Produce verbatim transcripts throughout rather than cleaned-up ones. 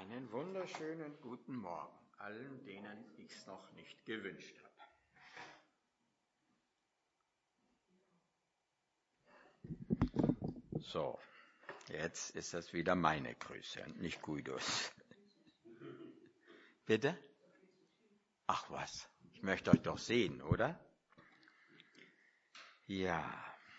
Einen wunderschönen guten Morgen allen, denen ich es noch nicht gewünscht habe. So, jetzt ist das wieder meine Grüße und nicht Guidos. Bitte? Ach was, ich möchte euch doch sehen, oder? Ja.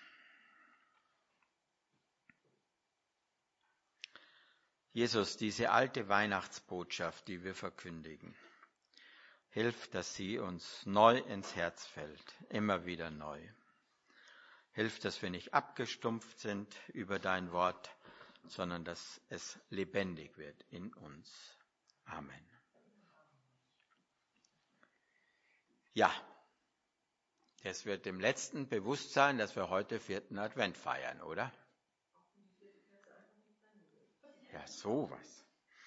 Jesus, diese alte Weihnachtsbotschaft, die wir verkündigen, hilf, dass sie uns neu ins Herz fällt, immer wieder neu. Hilf, dass wir nicht abgestumpft sind über dein Wort, sondern dass es lebendig wird in uns. Amen. Ja, es wird dem Letzten bewusst sein, dass wir heute vierten Advent feiern, oder? Ja, sowas.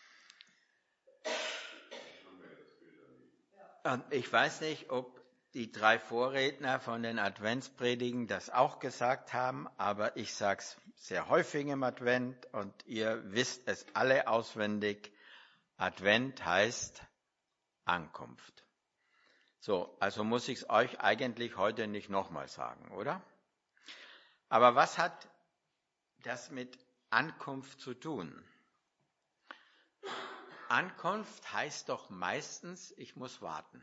Und ich weiß nicht, ob die drei Vorredner von den Adventspredigen das auch gesagt haben, aber ich sage es sehr häufig im Advent und ihr wisst es alle auswendig. Advent heißt Ankunft. So, also muss ich es euch eigentlich heute nicht nochmal sagen, oder? Aber was hat das mit Ankunft zu tun? Ankunft heißt doch meistens, ich muss warten.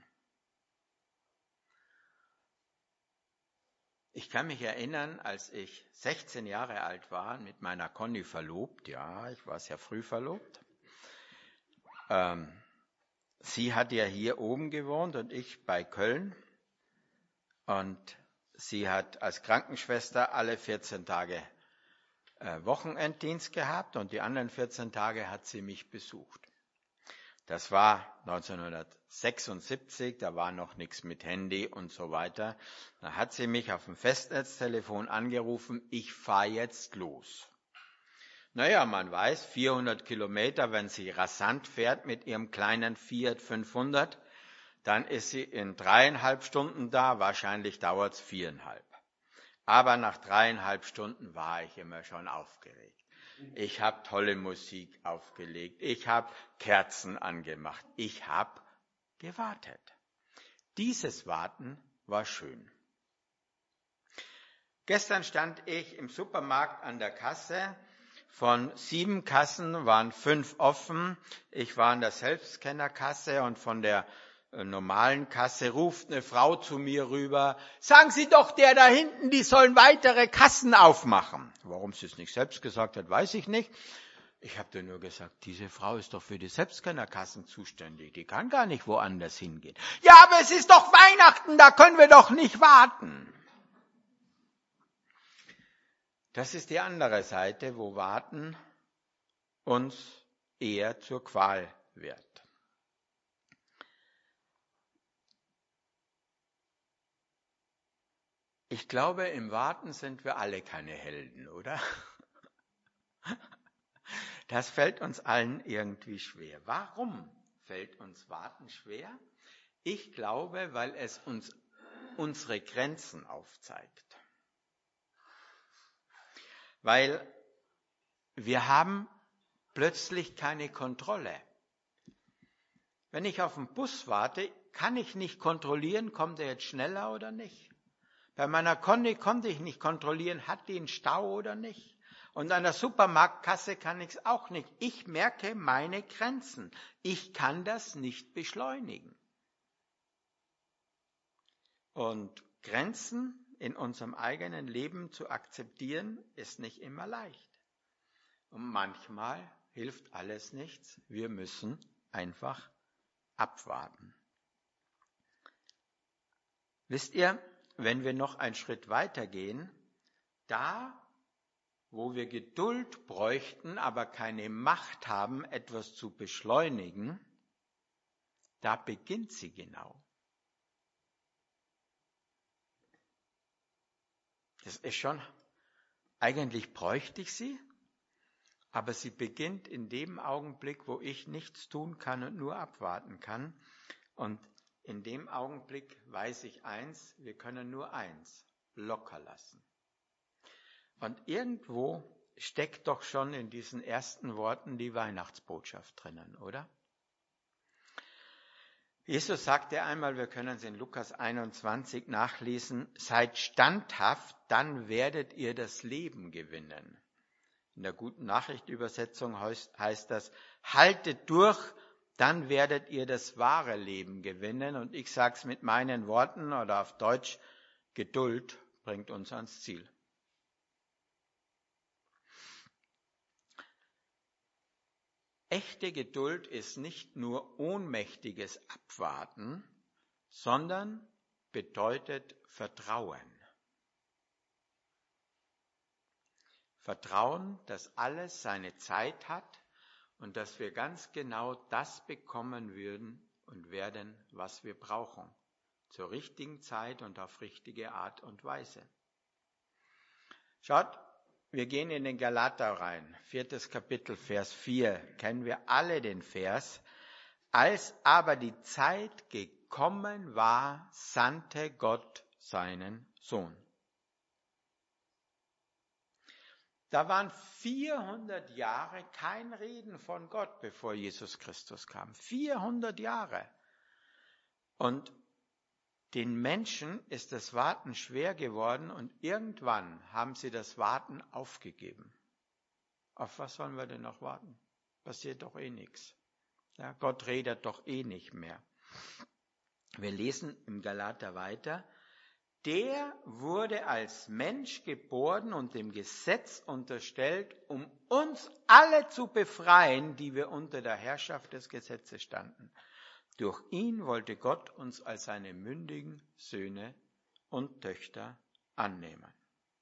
Ich kann mich erinnern, als ich sechzehn Jahre alt war, mit meiner Conny verlobt, ja, ich war sehr früh verlobt. Ähm, sie hat ja hier oben gewohnt und ich bei Köln. Und sie hat als Krankenschwester alle vierzehn Tage äh, Wochenenddienst gehabt und die anderen vierzehn Tage hat sie mich besucht. Das war neunzehnhundertsechsundsiebzig, da war noch nichts mit Handy und so weiter. Da hat sie mich auf dem Festnetztelefon angerufen, ich fahre jetzt los. Naja, man weiß, vierhundert Kilometer, wenn sie rasant fährt mit ihrem kleinen Fiat fünfhundert, dann ist sie in dreieinhalb Stunden da, wahrscheinlich dauert es viereinhalb. Aber nach dreieinhalb Stunden war ich immer schon aufgeregt. Ich habe tolle Musik aufgelegt, ich habe Kerzen angemacht, ich habe gewartet. Dieses Warten war schön. Gestern stand ich im Supermarkt an der Kasse. Von sieben Kassen waren fünf offen. Ich war an der Selbstscannerkasse und von der normalen Kasse ruft eine Frau zu mir rüber, sagen Sie doch der da hinten, die sollen weitere Kassen aufmachen. Warum sie es nicht selbst gesagt hat, weiß ich nicht. Ich habe dir nur gesagt, diese Frau ist doch für die Selbstscannerkassen zuständig, die kann gar nicht woanders hingehen. Ja, aber es ist doch Weihnachten, da können wir doch nicht warten. Das ist die andere Seite, wo Warten uns eher zur Qual wird. Ich glaube, im Warten sind wir alle keine Helden, oder? Das fällt uns allen irgendwie schwer. Warum fällt uns Warten schwer? Ich glaube, weil es uns unsere Grenzen aufzeigt. Weil wir haben plötzlich keine Kontrolle. Wenn ich auf den Bus warte, kann ich nicht kontrollieren, kommt er jetzt schneller oder nicht. Bei meiner Conny konnte ich nicht kontrollieren, hat die einen Stau oder nicht. Und an der Supermarktkasse kann ich es auch nicht. Ich merke meine Grenzen. Ich kann das nicht beschleunigen. Und Grenzen in unserem eigenen Leben zu akzeptieren, ist nicht immer leicht. Und manchmal hilft alles nichts. Wir müssen einfach abwarten. Wisst ihr, wenn wir noch einen Schritt weiter gehen, da, wo wir Geduld bräuchten, aber keine Macht haben, etwas zu beschleunigen, da beginnt sie genau. Das ist schon, eigentlich bräuchte ich sie, aber sie beginnt in dem Augenblick, wo ich nichts tun kann und nur abwarten kann. Und in dem Augenblick weiß ich eins, wir können nur eins, locker lassen. Und irgendwo steckt doch schon in diesen ersten Worten die Weihnachtsbotschaft drinnen, oder? Jesus sagte einmal, wir können es in Lukas einundzwanzig nachlesen, seid standhaft, dann werdet ihr das Leben gewinnen. In der Guten Nachricht Übersetzung heißt das, haltet durch, dann werdet ihr das wahre Leben gewinnen. Und ich sage es mit meinen Worten oder auf Deutsch, Geduld bringt uns ans Ziel. Echte Geduld ist nicht nur ohnmächtiges Abwarten, sondern bedeutet Vertrauen. Vertrauen, dass alles seine Zeit hat und dass wir ganz genau das bekommen würden und werden, was wir brauchen, zur richtigen Zeit und auf richtige Art und Weise. Schaut, wir gehen in den Galater rein, viertes Kapitel, Vers vier, kennen wir alle den Vers. Als aber die Zeit gekommen war, sandte Gott seinen Sohn. Da waren vierhundert Jahre kein Reden von Gott, bevor Jesus Christus kam. vierhundert Jahre. Und den Menschen ist das Warten schwer geworden und irgendwann haben sie das Warten aufgegeben. Auf was sollen wir denn noch warten? Passiert doch eh nichts. Ja, Gott redet doch eh nicht mehr. Wir lesen im Galater weiter. Der wurde als Mensch geboren und dem Gesetz unterstellt, um uns alle zu befreien, die wir unter der Herrschaft des Gesetzes standen. Durch ihn wollte Gott uns als seine mündigen Söhne und Töchter annehmen.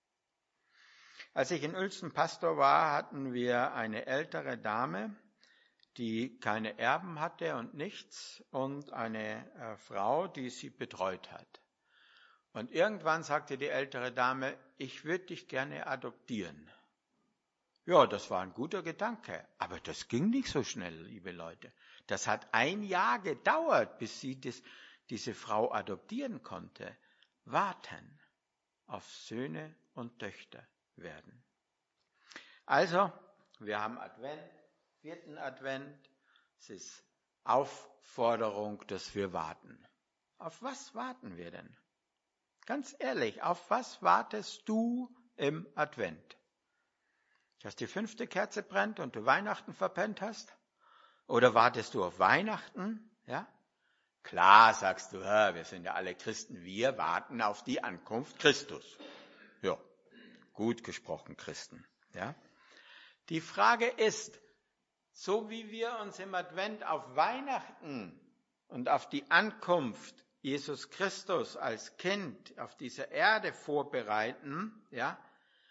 Als ich in Uelzen Pastor war, hatten wir eine ältere Dame, die keine Erben hatte und nichts, und eine äh, Frau, die sie betreut hat. Und irgendwann sagte die ältere Dame, ich würde dich gerne adoptieren. Ja, das war ein guter Gedanke, aber das ging nicht so schnell, liebe Leute. Das hat ein Jahr gedauert, bis sie das, diese Frau adoptieren konnte. Warten auf Söhne und Töchter werden. Also, wir haben Advent, vierten Advent. Es ist Aufforderung, dass wir warten. Auf was warten wir denn? Ganz ehrlich, auf was wartest du im Advent? Dass die fünfte Kerze brennt und du Weihnachten verpennt hast? Oder wartest du auf Weihnachten? Ja? Klar, sagst du, ja, wir sind ja alle Christen, wir warten auf die Ankunft Christus. Ja, gut gesprochen, Christen. Ja? Die Frage ist, so wie wir uns im Advent auf Weihnachten und auf die Ankunft Jesus Christus als Kind auf dieser Erde vorbereiten, ja,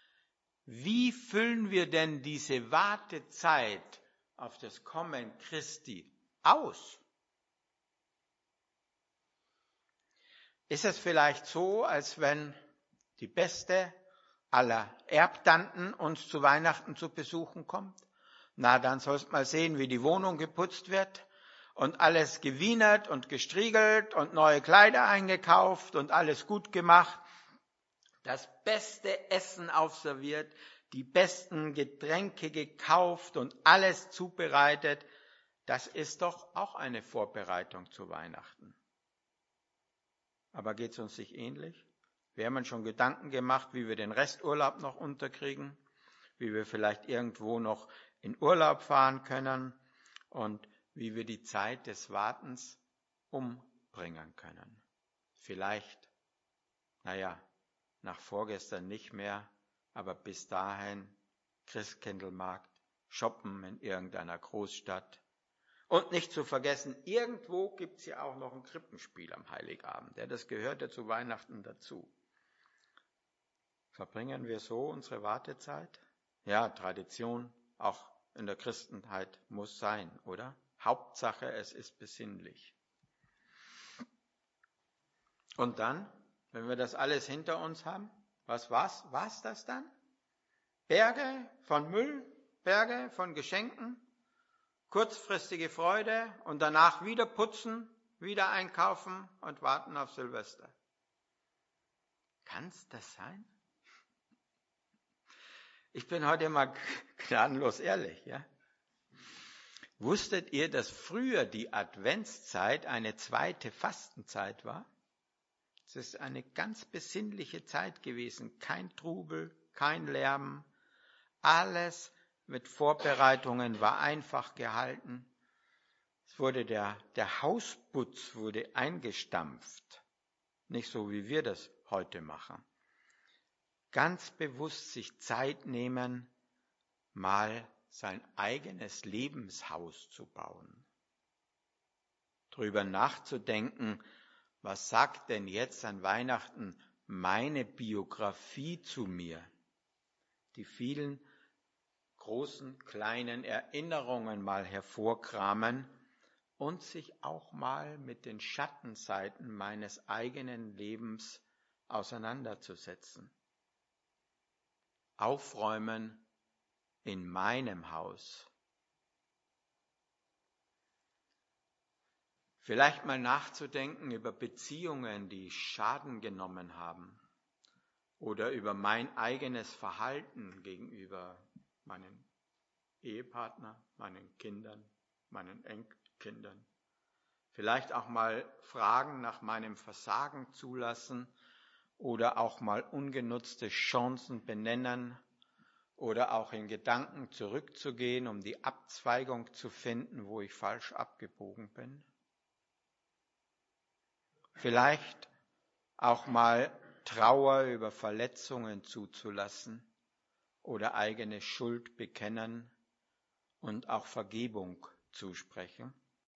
wie füllen wir denn diese Wartezeit auf das Kommen Christi aus? Ist es vielleicht so, als wenn die beste aller Erbtanten uns zu Weihnachten zu besuchen kommt? Na, dann sollst du mal sehen, wie die Wohnung geputzt wird und alles gewienert und gestriegelt und neue Kleider eingekauft und alles gut gemacht. Das beste Essen aufserviert, die besten Getränke gekauft und alles zubereitet. Das ist doch auch eine Vorbereitung zu Weihnachten. Aber geht es uns nicht ähnlich? Wir haben uns schon Gedanken gemacht, wie wir den Resturlaub noch unterkriegen, wie wir vielleicht irgendwo noch in Urlaub fahren können und wie wir die Zeit des Wartens umbringen können. Vielleicht, naja, nach vorgestern nicht mehr, aber bis dahin Christkindlmarkt, shoppen in irgendeiner Großstadt. Und nicht zu vergessen, irgendwo gibt es ja auch noch ein Krippenspiel am Heiligabend. Ja, das gehört ja zu Weihnachten dazu. Verbringen wir so unsere Wartezeit? Ja, Tradition, auch in der Christenheit muss sein, oder? Hauptsache, es ist besinnlich. Und dann, wenn wir das alles hinter uns haben, was war's? War's das dann? Berge von Müll, Berge von Geschenken, kurzfristige Freude und danach wieder putzen, wieder einkaufen und warten auf Silvester. Kann's das sein? Ich bin heute mal gnadenlos ehrlich, ja. Wusstet ihr, dass früher die Adventszeit eine zweite Fastenzeit war? Es ist eine ganz besinnliche Zeit gewesen. Kein Trubel, kein Lärm. Alles mit Vorbereitungen war einfach gehalten. Es wurde der, der Hausputz wurde eingestampft. Nicht so, wie wir das heute machen. Ganz bewusst sich Zeit nehmen, mal sein eigenes Lebenshaus zu bauen. Drüber nachzudenken, was sagt denn jetzt an Weihnachten meine Biografie zu mir? Die vielen großen, kleinen Erinnerungen mal hervorkramen und sich auch mal mit den Schattenseiten meines eigenen Lebens auseinanderzusetzen. Aufräumen in meinem Haus. Vielleicht mal nachzudenken über Beziehungen, die Schaden genommen haben oder über mein eigenes Verhalten gegenüber meinem Ehepartner, meinen Kindern, meinen Enkelkindern. Vielleicht auch mal Fragen nach meinem Versagen zulassen oder auch mal ungenutzte Chancen benennen oder auch in Gedanken zurückzugehen, um die Abzweigung zu finden, wo ich falsch abgebogen bin. Vielleicht auch mal Trauer über Verletzungen zuzulassen oder eigene Schuld bekennen und auch Vergebung zusprechen.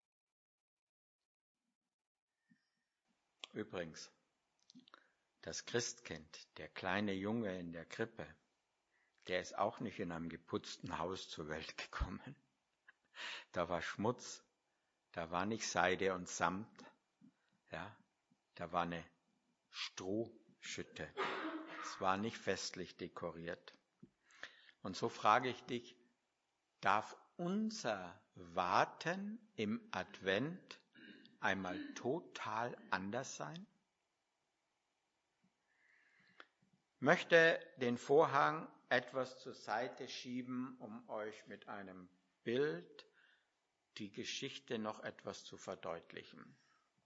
Übrigens, das Christkind, der kleine Junge in der Krippe, der ist auch nicht in einem geputzten Haus zur Welt gekommen. Da war Schmutz, da war nicht Seide und Samt, ja, da war eine Strohschütte. Es war nicht festlich dekoriert. Und so frage ich dich, darf unser Warten im Advent einmal total anders sein? Ich möchte den Vorhang etwas zur Seite schieben, um euch mit einem Bild die Geschichte noch etwas zu verdeutlichen.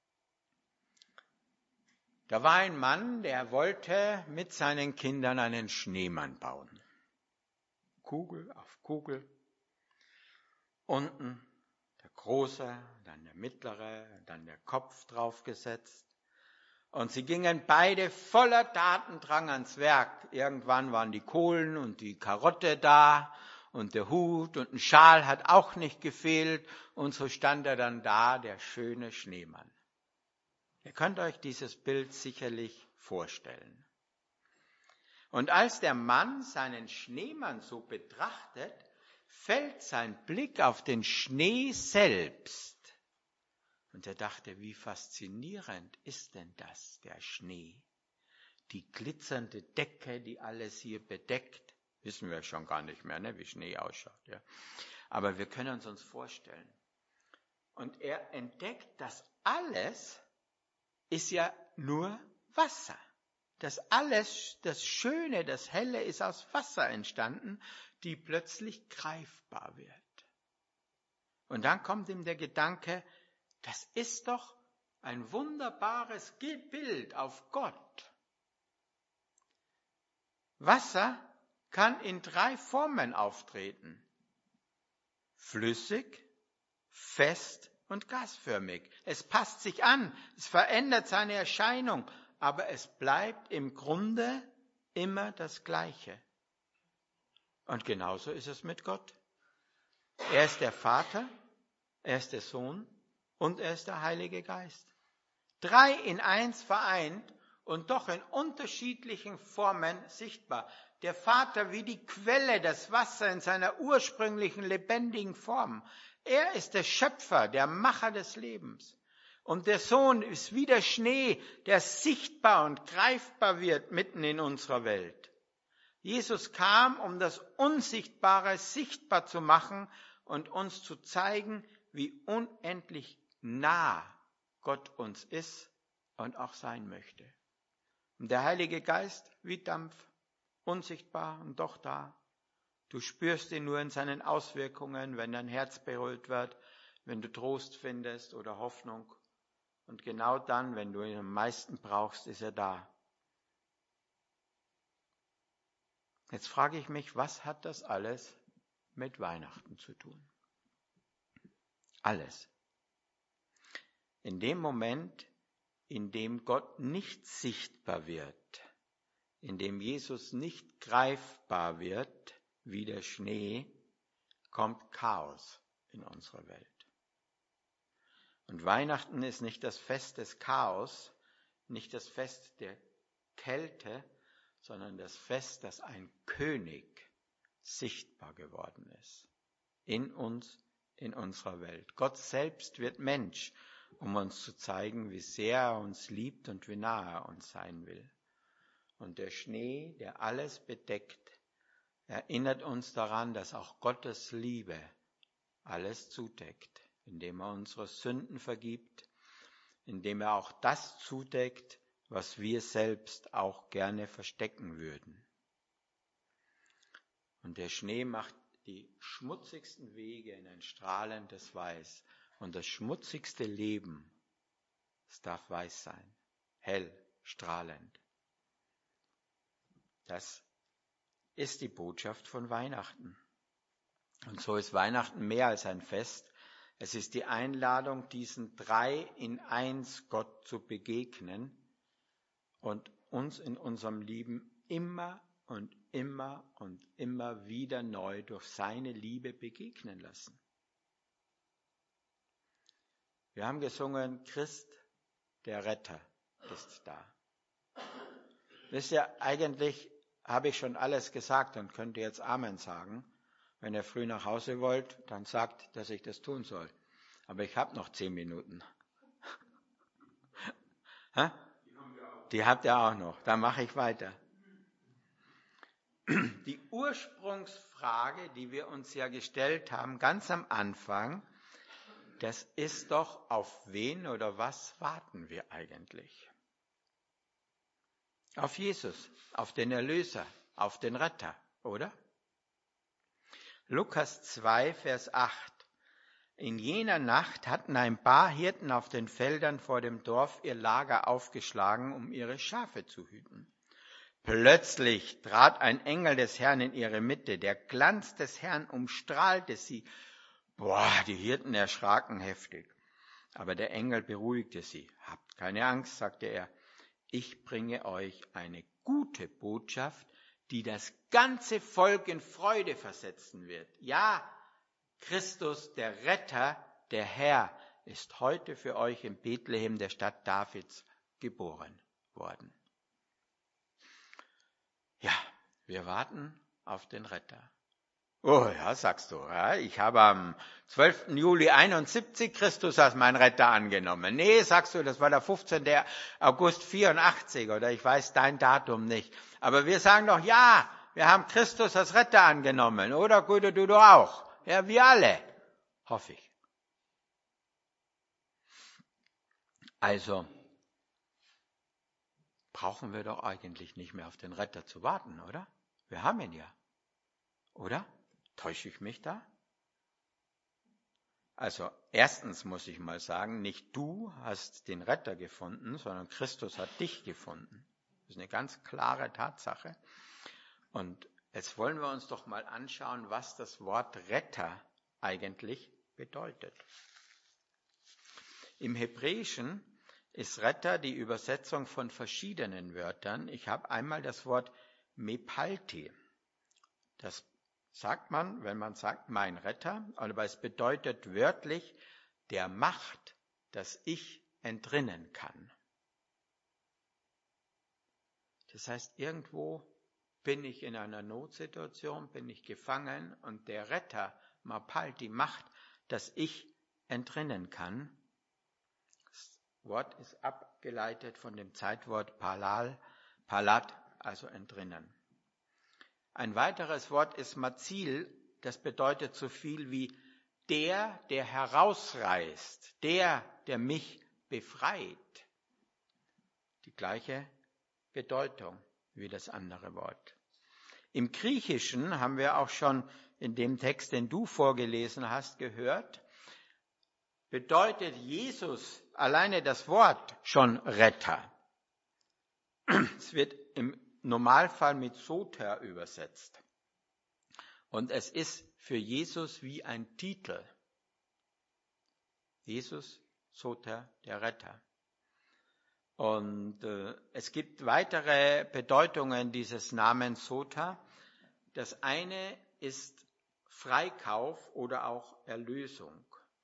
Da war ein Mann, der wollte mit seinen Kindern einen Schneemann bauen. Kugel auf Kugel. Unten der große, dann der mittlere, dann der Kopf draufgesetzt. Und sie gingen beide voller Tatendrang ans Werk. Irgendwann waren die Kohlen und die Karotte da und der Hut und ein Schal hat auch nicht gefehlt. Und so stand er dann da, der schöne Schneemann. Ihr könnt euch dieses Bild sicherlich vorstellen. Und als der Mann seinen Schneemann so betrachtet, fällt sein Blick auf den Schnee selbst. Und er dachte, wie faszinierend ist denn das, der Schnee? Die glitzernde Decke, die alles hier bedeckt. Wissen wir schon gar nicht mehr, ne, wie Schnee ausschaut. Ja. Aber wir können uns uns vorstellen. Und er entdeckt, dass alles ist ja nur Wasser. Das alles, das Schöne, das Helle ist aus Wasser entstanden, die plötzlich greifbar wird. Und dann kommt ihm der Gedanke, das ist doch ein wunderbares Bild auf Gott. Wasser kann in drei Formen auftreten. Flüssig, fest und gasförmig. Es passt sich an, es verändert seine Erscheinung, aber es bleibt im Grunde immer das Gleiche. Und genauso ist es mit Gott. Er ist der Vater, er ist der Sohn und er ist der Heilige Geist. Drei in eins vereint und doch in unterschiedlichen Formen sichtbar. Der Vater wie die Quelle, das Wasser in seiner ursprünglichen lebendigen Form. Er ist der Schöpfer, der Macher des Lebens. Und der Sohn ist wie der Schnee, der sichtbar und greifbar wird mitten in unserer Welt. Jesus kam, um das Unsichtbare sichtbar zu machen und uns zu zeigen, wie unendlich nah Gott uns ist und auch sein möchte. Und der Heilige Geist wie Dampf, unsichtbar und doch da. Du spürst ihn nur in seinen Auswirkungen, wenn dein Herz berührt wird, wenn du Trost findest oder Hoffnung. Und genau dann, wenn du ihn am meisten brauchst, ist er da. Jetzt frage ich mich, was hat das alles mit Weihnachten zu tun? Alles. In dem Moment, in dem Gott nicht sichtbar wird, in dem Jesus nicht greifbar wird wie der Schnee, kommt Chaos in unsere Welt. Und Weihnachten ist nicht das Fest des Chaos, nicht das Fest der Kälte, sondern das Fest, dass ein König sichtbar geworden ist. In uns, in unserer Welt. Gott selbst wird Mensch, um uns zu zeigen, wie sehr er uns liebt und wie nah er uns sein will. Und der Schnee, der alles bedeckt, erinnert uns daran, dass auch Gottes Liebe alles zudeckt, indem er unsere Sünden vergibt, indem er auch das zudeckt, was wir selbst auch gerne verstecken würden. Und der Schnee macht die schmutzigsten Wege in ein strahlendes Weiß. Und das schmutzigste Leben, es darf weiß sein, hell, strahlend. Das ist die Botschaft von Weihnachten. Und so ist Weihnachten mehr als ein Fest. Es ist die Einladung, diesen drei in eins Gott zu begegnen und uns in unserem Leben immer und immer und immer wieder neu durch seine Liebe begegnen lassen. Wir haben gesungen, Christ, der Retter, ist da. Wisst ihr, eigentlich habe ich schon alles gesagt und könnte jetzt Amen sagen. Wenn ihr früh nach Hause wollt, dann sagt, dass ich das tun soll. Aber ich habe noch zehn Minuten. Die habt ihr auch noch. Dann mache ich weiter. Die Ursprungsfrage, die wir uns ja gestellt haben, ganz am Anfang, das ist doch, auf wen oder was warten wir eigentlich? Auf Jesus, auf den Erlöser, auf den Retter, oder? Lukas zwei, Vers acht. In jener Nacht hatten ein paar Hirten auf den Feldern vor dem Dorf ihr Lager aufgeschlagen, um ihre Schafe zu hüten. Plötzlich trat ein Engel des Herrn in ihre Mitte. Der Glanz des Herrn umstrahlte sie. Boah, die Hirten erschraken heftig. Aber der Engel beruhigte sie. Habt keine Angst, sagte er. Ich bringe euch eine gute Botschaft, die das ganze Volk in Freude versetzen wird. Ja, Christus, der Retter, der Herr, ist heute für euch in Bethlehem, der Stadt Davids, geboren worden. Ja, wir warten auf den Retter. Oh ja, sagst du, ja, ich habe am zwölften Juli einundsiebzig Christus als mein Retter angenommen. Nee, sagst du, das war der fünfzehnten August vierundachtzig oder ich weiß dein Datum nicht. Aber wir sagen doch, ja, wir haben Christus als Retter angenommen, oder? Gut, du, du auch. Ja, wir alle, hoffe ich. Also, brauchen wir doch eigentlich nicht mehr auf den Retter zu warten, oder? Wir haben ihn ja, oder? Täusche ich mich da? Also erstens muss ich mal sagen, nicht du hast den Retter gefunden, sondern Christus hat dich gefunden. Das ist eine ganz klare Tatsache. Und jetzt wollen wir uns doch mal anschauen, was das Wort Retter eigentlich bedeutet. Im Hebräischen ist Retter die Übersetzung von verschiedenen Wörtern. Ich habe einmal das Wort Mepalti. Das sagt man, wenn man sagt, mein Retter, aber es bedeutet wörtlich, der Macht, dass ich entrinnen kann. Das heißt, irgendwo bin ich in einer Notsituation, bin ich gefangen und der Retter, Mapalti, macht, dass ich entrinnen kann. Das Wort ist abgeleitet von dem Zeitwort Palal, Palat, also entrinnen. Ein weiteres Wort ist Mazil, das bedeutet so viel wie der, der herausreißt, der, der mich befreit. Die gleiche Bedeutung wie das andere Wort. Im Griechischen haben wir auch schon in dem Text, den du vorgelesen hast, gehört, bedeutet Jesus alleine das Wort schon Retter. Es wird im Normalfall mit Soter übersetzt. Und es ist für Jesus wie ein Titel. Jesus, Soter, der Retter. Und äh, es gibt weitere Bedeutungen dieses Namens Soter. Das eine ist Freikauf oder auch Erlösung.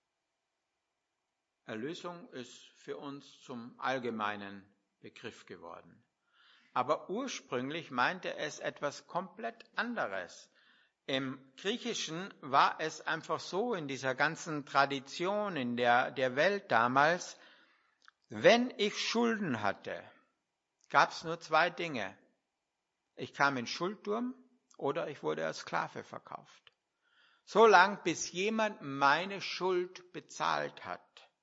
Erlösung ist für uns zum allgemeinen Begriff geworden. Aber ursprünglich meinte es etwas komplett anderes. Im Griechischen war es einfach so, in dieser ganzen Tradition in der, der Welt damals, wenn ich Schulden hatte, gab es nur zwei Dinge. Ich kam in Schuldturm oder ich wurde als Sklave verkauft. So lange, bis jemand meine Schuld bezahlt hat.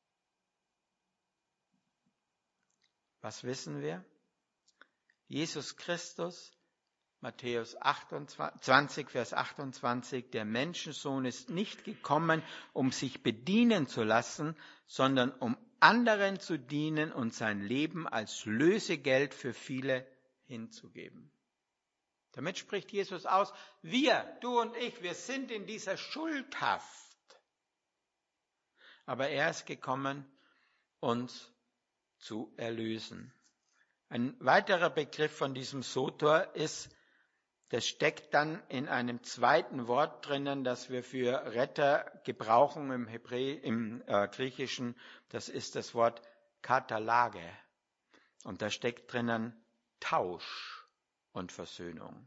Was wissen wir? Jesus Christus, Matthäus zwanzig, Vers achtundzwanzig, der Menschensohn ist nicht gekommen, um sich bedienen zu lassen, sondern um anderen zu dienen und sein Leben als Lösegeld für viele hinzugeben. Damit spricht Jesus aus, wir, du und ich, wir sind in dieser Schuldhaft. Aber er ist gekommen, uns zu erlösen. Ein weiterer Begriff von diesem Soter ist, das steckt dann in einem zweiten Wort drinnen, das wir für Retter gebrauchen im Hebräer, im äh, Griechischen. Das ist das Wort Katalage. Und da steckt drinnen Tausch und Versöhnung.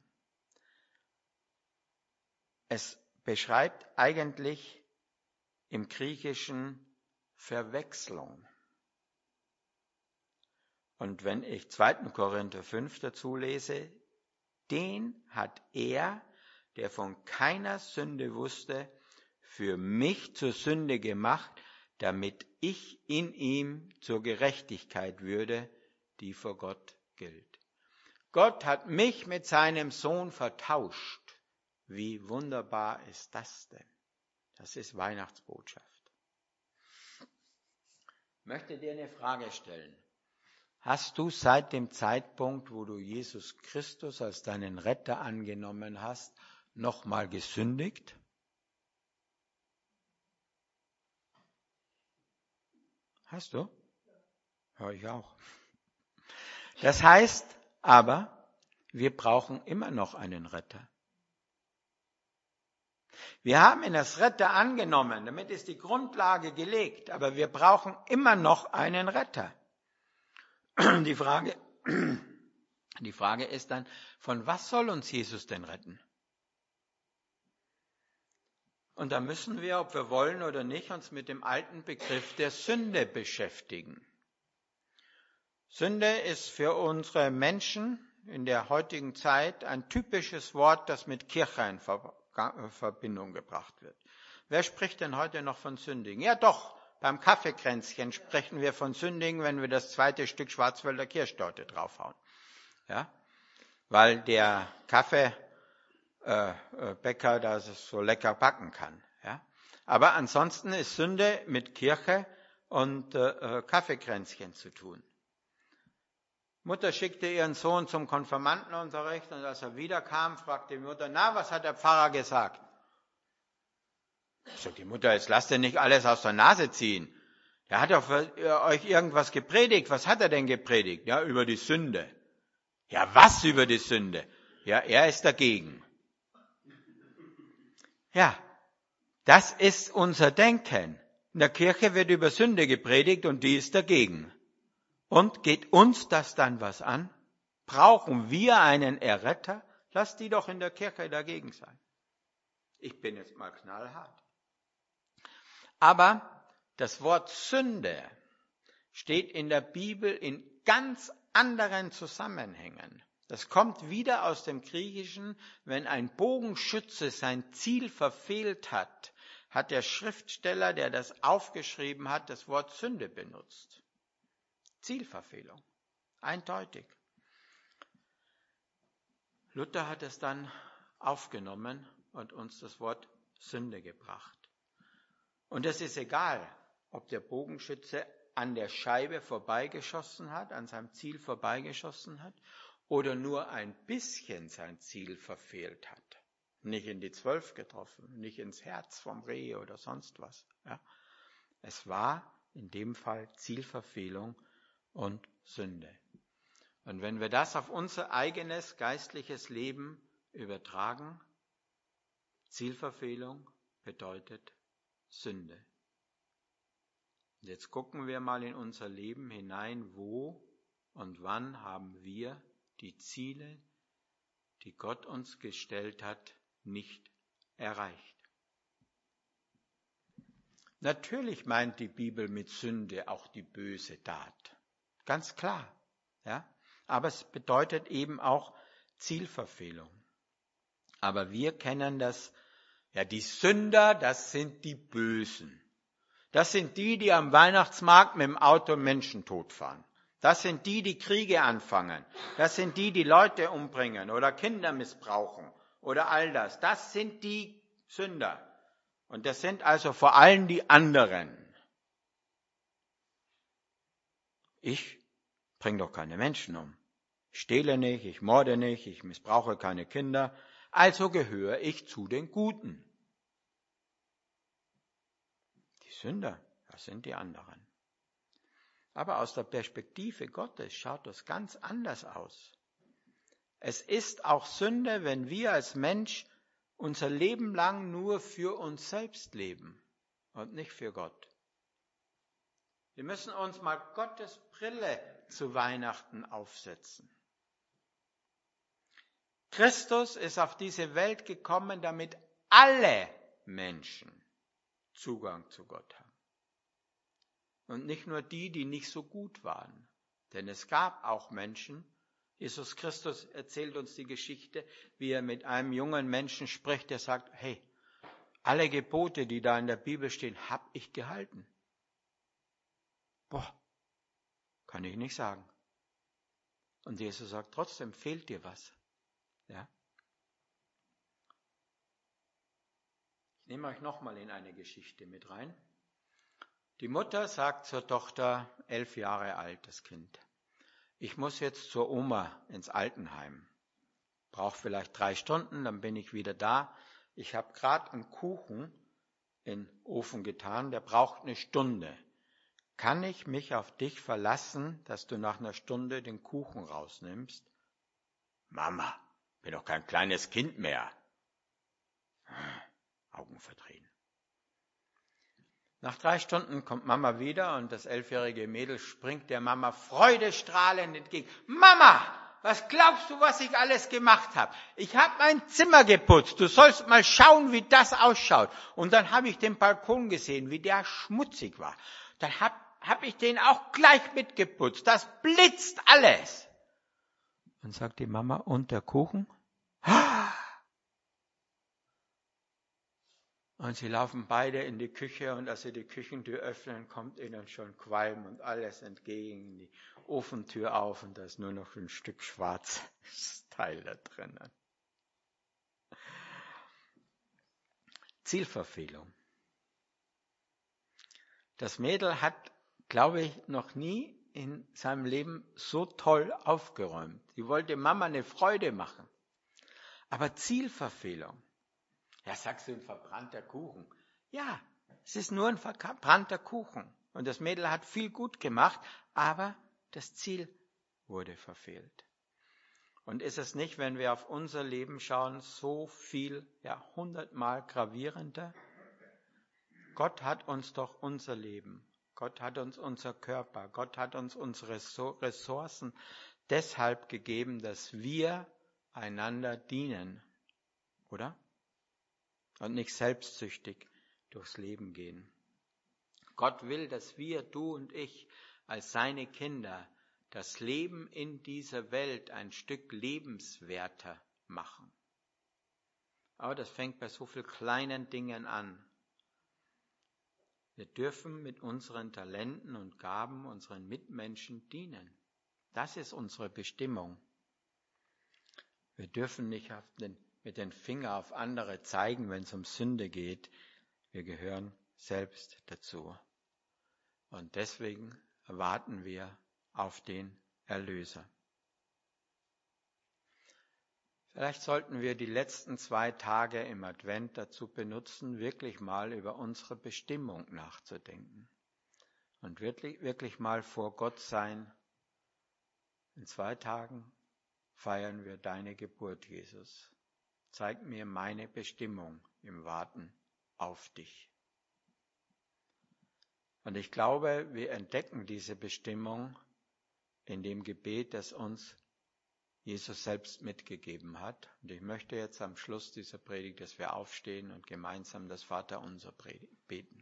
Es beschreibt eigentlich im Griechischen Verwechslung. Und wenn ich zweiten Korinther fünf dazu lese, den hat er, der von keiner Sünde wusste, für mich zur Sünde gemacht, damit ich in ihm zur Gerechtigkeit würde, die vor Gott gilt. Gott hat mich mit seinem Sohn vertauscht. Wie wunderbar ist das denn? Das ist Weihnachtsbotschaft. Ich möchte dir eine Frage stellen. Hast du seit dem Zeitpunkt, wo du Jesus Christus als deinen Retter angenommen hast, nochmal gesündigt? Hast du? Ja, ich auch. Das heißt aber, wir brauchen immer noch einen Retter. Wir haben ihn als Retter angenommen, damit ist die Grundlage gelegt, aber wir brauchen immer noch einen Retter. Die Frage, die Frage ist dann, von was soll uns Jesus denn retten? Und da müssen wir, ob wir wollen oder nicht, uns mit dem alten Begriff der Sünde beschäftigen. Sünde ist für unsere Menschen in der heutigen Zeit ein typisches Wort, das mit Kirche in Verbindung gebracht wird. Wer spricht denn heute noch von Sündigen? Ja doch, beim Kaffeekränzchen sprechen wir von Sündigen, wenn wir das zweite Stück Schwarzwälder Kirschtorte draufhauen. Ja? Weil der Kaffeebäcker äh, das so lecker backen kann. Ja? Aber ansonsten ist Sünde mit Kirche und äh, Kaffeekränzchen zu tun. Mutter schickte ihren Sohn zum Konfirmandenunterricht und als er wiederkam, fragte die Mutter, na, was hat der Pfarrer gesagt? Sagt die Mutter, jetzt lasst ihr nicht alles aus der Nase ziehen. Der hat doch für euch irgendwas gepredigt. Was hat er denn gepredigt? Ja, über die Sünde. Ja, was über die Sünde? Ja, er ist dagegen. Ja, das ist unser Denken. In der Kirche wird über Sünde gepredigt und die ist dagegen. Und geht uns das dann was an? Brauchen wir einen Erretter? Lass die doch in der Kirche dagegen sein. Ich bin jetzt mal knallhart. Aber das Wort Sünde steht in der Bibel in ganz anderen Zusammenhängen. Das kommt wieder aus dem Griechischen, wenn ein Bogenschütze sein Ziel verfehlt hat, hat der Schriftsteller, der das aufgeschrieben hat, das Wort Sünde benutzt. Zielverfehlung. Eindeutig. Luther hat es dann aufgenommen und uns das Wort Sünde gebracht. Und es ist egal, ob der Bogenschütze an der Scheibe vorbeigeschossen hat, an seinem Ziel vorbeigeschossen hat, oder nur ein bisschen sein Ziel verfehlt hat. Nicht in die Zwölf getroffen, nicht ins Herz vom Reh oder sonst was. Ja. Es war in dem Fall Zielverfehlung und Sünde. Und wenn wir das auf unser eigenes geistliches Leben übertragen, Zielverfehlung bedeutet Sünde. Und jetzt gucken wir mal in unser Leben hinein, wo und wann haben wir die Ziele, die Gott uns gestellt hat, nicht erreicht. Natürlich meint die Bibel mit Sünde auch die böse Tat. Ganz klar. Ja? Aber es bedeutet eben auch Zielverfehlung. Aber wir kennen das, ja, die Sünder, das sind die Bösen. Das sind die, die am Weihnachtsmarkt mit dem Auto Menschen totfahren. Das sind die, die Kriege anfangen. Das sind die, die Leute umbringen oder Kinder missbrauchen oder all das. Das sind die Sünder. Und das sind also vor allem die anderen. Ich bringe doch keine Menschen um. Ich stehle nicht, ich morde nicht, ich missbrauche keine Kinder. Also gehöre ich zu den Guten. Die Sünder, das sind die anderen. Aber aus der Perspektive Gottes schaut das ganz anders aus. Es ist auch Sünde, wenn wir als Mensch unser Leben lang nur für uns selbst leben und nicht für Gott. Wir müssen uns mal Gottes Brille zu Weihnachten aufsetzen. Christus ist auf diese Welt gekommen, damit alle Menschen Zugang zu Gott haben. Und nicht nur die, die nicht so gut waren. Denn es gab auch Menschen, Jesus Christus erzählt uns die Geschichte, wie er mit einem jungen Menschen spricht, der sagt, hey, alle Gebote, die da in der Bibel stehen, habe ich gehalten. Boah, kann ich nicht sagen. Und Jesus sagt, trotzdem fehlt dir was. Ja? Ich nehme euch nochmal in eine Geschichte mit rein. Die Mutter sagt zur Tochter, elf Jahre alt, das Kind, ich muss jetzt zur Oma ins Altenheim. Brauche vielleicht drei Stunden, dann bin ich wieder da. Ich habe gerade einen Kuchen in den Ofen getan, der braucht eine Stunde. Kann ich mich auf dich verlassen, dass du nach einer Stunde den Kuchen rausnimmst? Mama, bin doch kein kleines Kind mehr. Augen verdrehen. Nach drei Stunden kommt Mama wieder und das elfjährige Mädel springt der Mama freudestrahlend entgegen. Mama, was glaubst du, was ich alles gemacht habe? Ich habe mein Zimmer geputzt. Du sollst mal schauen, wie das ausschaut. Und dann habe ich den Balkon gesehen, wie der schmutzig war. Dann habe hab ich den auch gleich mitgeputzt. Das blitzt alles. Und sagt die Mama, und der Kuchen? Und sie laufen beide in die Küche und als sie die Küchentür öffnen, kommt ihnen schon Qualm und alles entgegen, die Ofentür auf und da ist nur noch ein Stück schwarzes Teil da drinnen. Zielverfehlung. Das Mädel hat, glaube ich, noch nie in seinem Leben so toll aufgeräumt. Sie wollte Mama eine Freude machen. Aber Zielverfehlung. Ja, sagst du, ein verbrannter Kuchen. Ja, es ist nur ein verbrannter Kuchen. Und das Mädel hat viel gut gemacht, aber das Ziel wurde verfehlt. Und ist es nicht, wenn wir auf unser Leben schauen, so viel, ja, hundertmal gravierender? Gott hat uns doch unser Leben. Gott hat uns unser Körper. Gott hat uns unsere Ressourcen deshalb gegeben, dass wir einander dienen. Oder? Und nicht selbstsüchtig durchs Leben gehen. Gott will, dass wir, du und ich, als seine Kinder, das Leben in dieser Welt ein Stück lebenswerter machen. Aber das fängt bei so vielen kleinen Dingen an. Wir dürfen mit unseren Talenten und Gaben unseren Mitmenschen dienen. Das ist unsere Bestimmung. Wir dürfen nicht auf den mit dem Finger auf andere zeigen, wenn es um Sünde geht. Wir gehören selbst dazu. Und deswegen warten wir auf den Erlöser. Vielleicht sollten wir die letzten zwei Tage im Advent dazu benutzen, wirklich mal über unsere Bestimmung nachzudenken. Und wirklich, wirklich mal vor Gott sein. In zwei Tagen feiern wir deine Geburt, Jesus. Zeig mir meine Bestimmung im Warten auf dich. Und ich glaube, wir entdecken diese Bestimmung in dem Gebet, das uns Jesus selbst mitgegeben hat. Und ich möchte jetzt am Schluss dieser Predigt, dass wir aufstehen und gemeinsam das Vaterunser beten.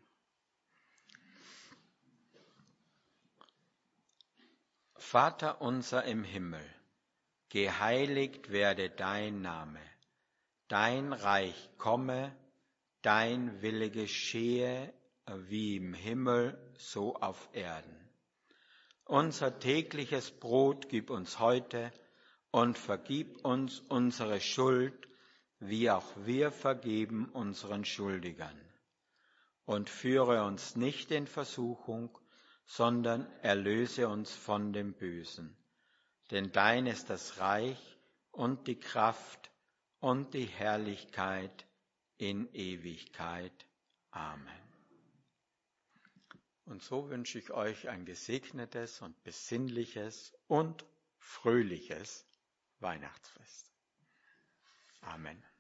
Vater unser im Himmel, geheiligt werde dein Name. Dein Reich komme, dein Wille geschehe, wie im Himmel, so auf Erden. Unser tägliches Brot gib uns heute und vergib uns unsere Schuld, wie auch wir vergeben unseren Schuldigern. Und führe uns nicht in Versuchung, sondern erlöse uns von dem Bösen. Denn dein ist das Reich und die Kraft und die Herrlichkeit in Ewigkeit. Amen. Und so wünsche ich euch ein gesegnetes und besinnliches und fröhliches Weihnachtsfest. Amen.